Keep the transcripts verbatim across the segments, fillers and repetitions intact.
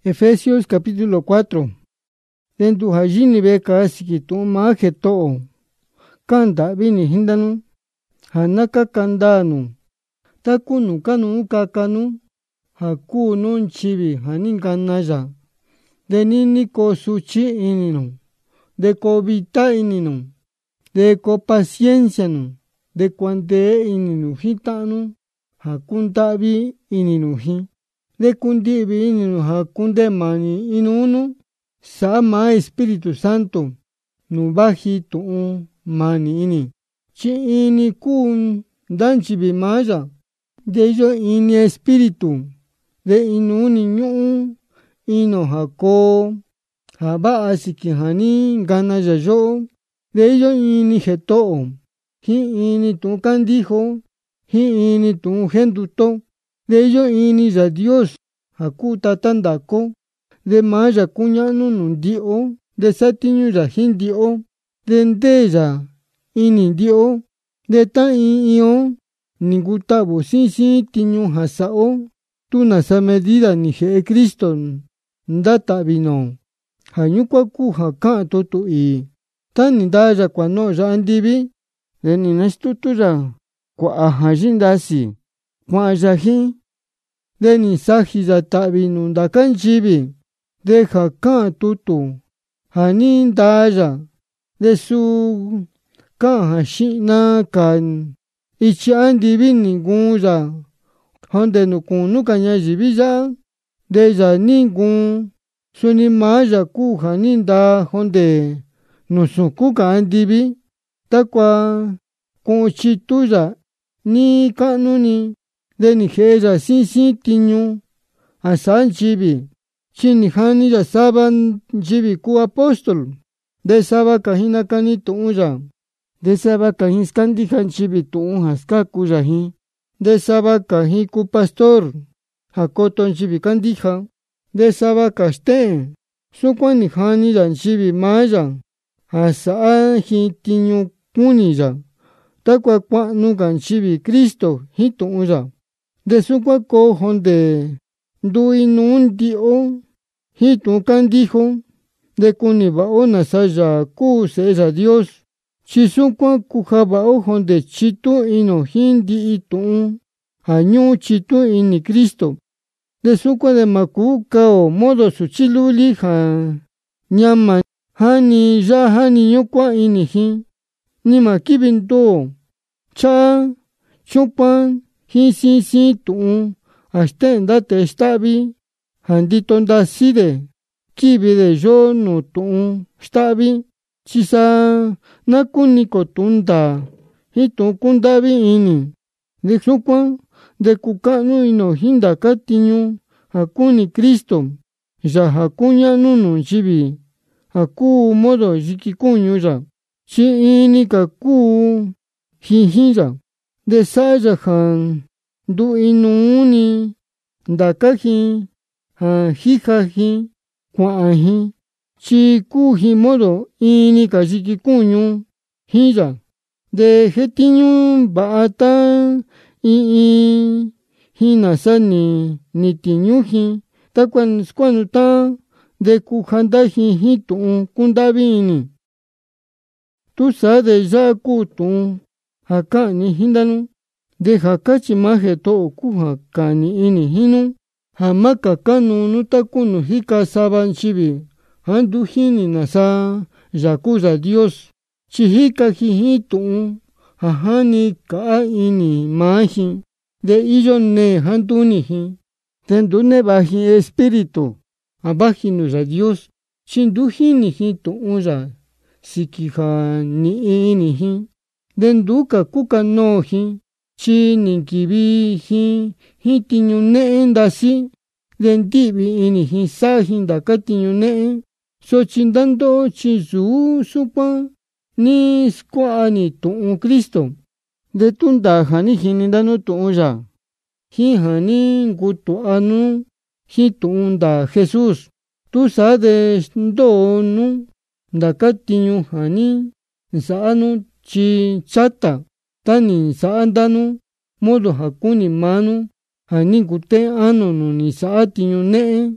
Efesios capítulo cuatro. Dentro hajini beka asiki tu maje to kanda bini hindanu hanaka kandanu takunu kanu kakanu hakunu chibi haninkanaya de nini ko suchi ininu de ko vita ininu de ko paciencia nu de cuante ininu hitanu hakuntabi ininu hi de kundibi ininu hakunde mani inunu sama Espíritu Santo nubaji tu mani ini chi ini kun danchibi maya de yo ini espíritu de inuni nyu ino hako haba asiki hani gana ya yo de yo ini jeto hi ini tu kandijo hi ini tu genduto de yo ini ya Dios hakuta tandako de maya kuñanu nundio de satiñu ya hindio de ndeya ini dio de ta iyo ningutabo si si tiñu hasao tuna sa medida ni je Cristo ndata vino hanyukwa ku haka toto i tani ndaya kwano ya andibi de ni nastutu ya kwa ahajindasi kwa ajahi de ni saji ya tabinu ndakanchibi de haka tutu hani ndaya de su ka hashina kan ichi andibi ningun ya honde nukunu kanya jibija de ya ningun suni maya ku hani nda honde nusuku ka andibi takwa kuchitu ya ni kanuni de ni heya si si tiñu asan chibi chini hani ya saban chibi ku apóstol de saba kahina kani tuya de saba kahin skandihan chibi tu haska kuyahi de saba kahi ku pastor hakoton chibi kandiha de saba kaste sukwani hani ya chibi maya hasa hi tiñu kuni ya takwa kwa nukan chibi Cristo hi tuya de sukwa ko honde ndui nundio hi tu kandijo de kuni bao nasaya ku seya Dios chisukwa kujabao honde chitu ino hindi itu hanyu chitu ini Cristo de sukwa de makuka o modo suchiluli ha nyama hani ya hani nyukwa ini hi ni makibinto cha chupan hi si si tu hasta ndate stabi handito ndaside kibi de yo no tu stabi chisa nakuni kotunda hito kundabi ini de sukwa de kukanu ino hinda katiñu hakuni Cristo ya hakunya nunu chibi haku modo yikikuñu ya chi ini kaku hihiya de saya han du inuni ndakahi ha hijahi kwaahi chi kuji modo ini kajiki kuñu hiya de jetiñu baata i i hina sani ni tiñuji takwan skwanu ta de kujandaji hitu kundabini tu sa de ya kutu haka ni hindanu de hakachi maje to kuja kani ini hinu hamaka kanu nutakunu hika saban chibi handu hini nasa yakuya Dios chihika hihitu hahani ka ini maji de iyo ne handuni hi tendune baji espíritu abajinu ya Dios chindu hini hitu uya sikija ni ini hi denduka kuka no hi chini kibi hi hitiñu ne ndasi dendibi ini hi saji ndakatiñu ne so chindando chizu supa ni skwa ni tu Cristo de tunda hani hinindano tu ya hi hani ngutu anu hi tunda Jesús tu sa de ndonu ndakatiñu hani saanu chi chata tani saandanu modo hakuni manu hani gute ano no ni saatiñu ne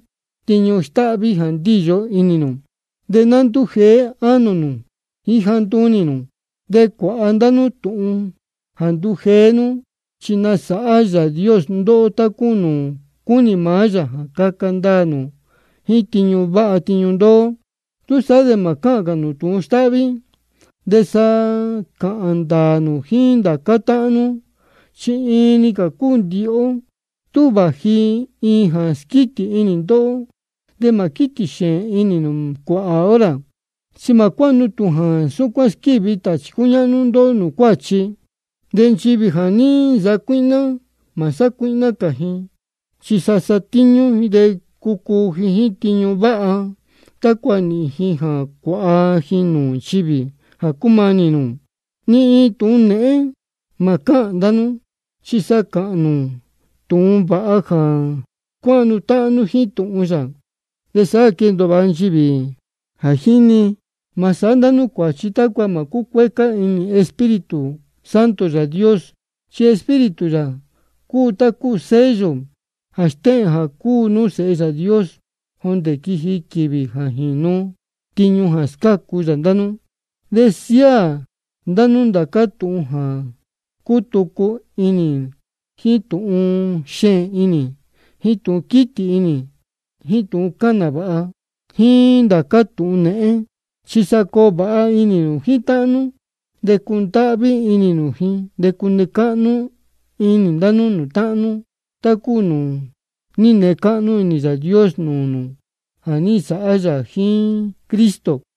tiñu sta'vi ja ndiyo ini nu, nde na ndujee anu nu jijanduni nu, nde kua'a ndanu tu'un ja ndujee nu, chi nasa'a Yaa Dios ndo'o taku nu kuni maa ya ja kaka ndaa nu jin tiñu va'a tiñu ndoo. Tusa de ma ka'an ka nu tu'un sta'vi, nde sa ka'an ndaa nu jin ndaka ta'an nu, chi ini ka kuu ndi'o. Tu vaji in ja skiti ini ndo'o, nde ma kiti xeen ini nu kua'a ora, chi ma kua'nu tu ja sukuan skivi tatyi kuña'nu ndo'o nu kuatyi. Nde nchivi ja ni nsakui'na ma sakui'na kaji, chi sa satiñu nde kuku ji jin tiñu va'a takua ni ji ja kua'a ji nu nchivi ja kumani nu. Ni in tu'un ne'e ma ka'an ndanu, chi sa ka'an nu tu'un va'a ja kua'nu ta'an nu jin tu'un ya. Nde sa kendo va'a nchivi ja jini ma sa'a ndanu kuatyi takua ma kukueka ini Espíritu Santo Yaa Dios, chi Espíritu ya kuu taku sello ja ste'en ja kuu nu Se'e Yaa Dios jonde kiji kivi ja jinu tiñu ja skaku ya ndanu. Nde sia ndanu ndaka tu'un ja kutuku ini, jin tu'un xeen ini, jin tu'un kiti ini, jin tu'un kana va'a, jin ndaka tu'un ne'e, chi sa koo va'a ini nu jin ta'an nu, nde kunda'vi ini nu jin, nde kune ka'nu ini ndanu nu ta'an nu, taku nu ni neka'nu ini Yaa Dios nuu nu ja ni sa'a ya jin Cristo.